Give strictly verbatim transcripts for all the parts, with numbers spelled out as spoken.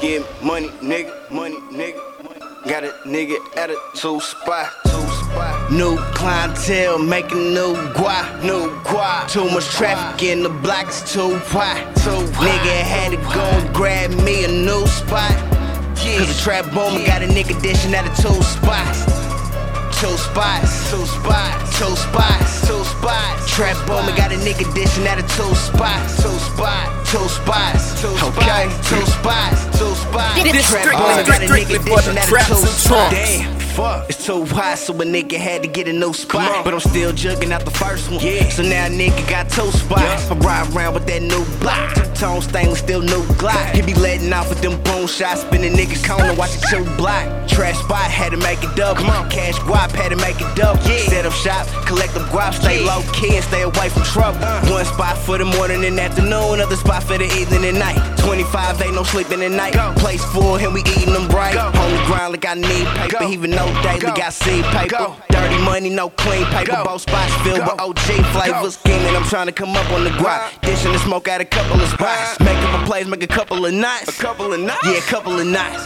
Get money, nigga, money, nigga. Got a nigga at a two spot, two spot. New clientele, making new guap, new guap. Too much traffic in the block, it's too hot, too hot. Nigga had to go and grab me a new spot. Cause the trap boomer got a nigga dishing at a two spots. Two spots, two spots, two spots, two spots. Trap boomer got a nigga dishing at a two spots, two spots, two spots, two spots, two spots, two spots. This Trap strictly, boomer got a strictly nigga for the dishing at a traps two and spots. trunks. Damn, fuck, it's too hot, so a nigga had to get a new spot. But I'm still jugging out the first one, yeah. So now a nigga got two spots. Yeah. I ride around with that new block, two-tone stainless, still new Glock. He be letting off with them boom shots, spinning nigga corner, watch it two block. Trap spot, had to make it double. Come on, cash guap, had to make it double. Yeah. Set up shop, collect them guap, stay low key and stay away from trouble. Uh. One spot for the morning and afternoon, another spot for the evening and night. twenty-five, ain't no sleeping at night. Go. Place full, and we eating them bright. Go. On the ground like I need paper, Go. Even no daily Go. Got seed paper. Go. Dirty money, no clean paper. Go. Both spots filled Go. With O G flavors. Scheming, I'm trying to come up on the guap. Dishing the smoke out a couple of spots. Make a couple plays, make a couple of knots. A couple of knots? Yeah, a couple of knots.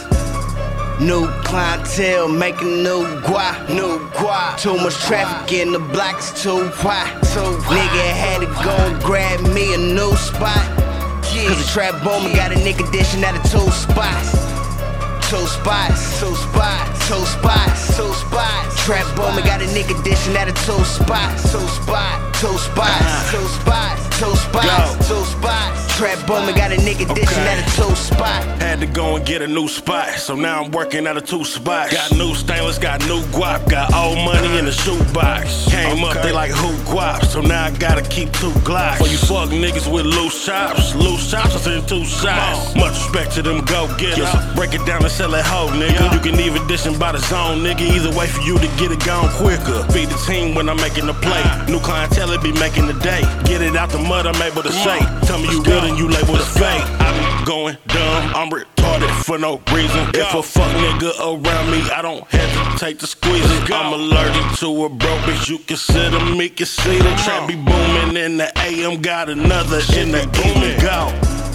New clientele, making new guap, new guap. Too much traffic in the block, it's too hot, too hot. Nigga had to go and grab me a new spot. Cause the trap boomer got a nigga dishing at a two spots. Two spots, two spots, two spots, two spots. Trap boomer got a nigga dishing at a two spots, two spots, two spots, two spots, two spots, two spots. Trap boomer got a nigga dishing Okay. at a two spot. Had to go and get a new spot, so now I'm working at a two spot. Got new stainless, got new guap, got old money in the shoebox. Came up, they like who guap, so now I gotta keep two glocks. For you fuck niggas with loose chops, loose chops, I send two shots. Much respect to them go-getters. Break it down and sell it whole, nigga. You can even dish and by the zone, nigga. Either way for you to get it gone quicker. Feed the team when I'm making the play. New clientele be making the day. Get it out the mud, I'm able to say. Tell me you real and you label the fake. I be going dumb, I'm retarded for no reason. If a fuck nigga around me, I don't hesitate to squeeze it. I'm allergic to a broke bitch, you consider me conceited. Trap be booming in the A M, got another in the booming go.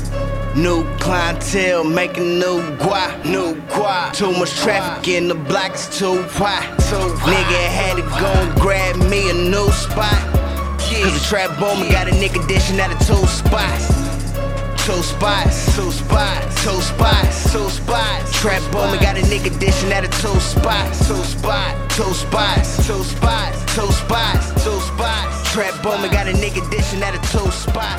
New clientele, making new guap, new guap. Too much traffic in the block, it's too hot, too hot. Nigga had to go and grab me a new spot. Cause the trap boomer got a nigga dishing at a two spots. Two spots, two spots, two spots, two spots. Trap boomer got a nigga dishing at a two spots, two spots, two spots, two spots, two spots, two spots. Trap boomer got a nigga dishing at a two spots.